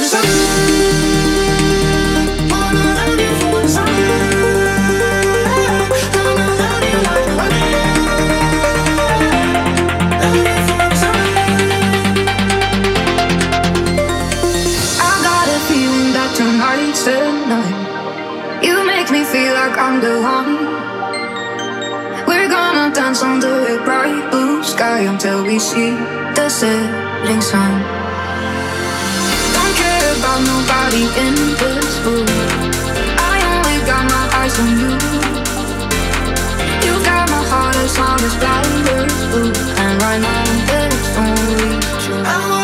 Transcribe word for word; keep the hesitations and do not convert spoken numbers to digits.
I'm the one. We're gonna dance under a bright blue sky until we see the setting sun. Don't care about nobody in this room. I only got my eyes on you. You got my heart as long as flowers blue. And right now there's only you.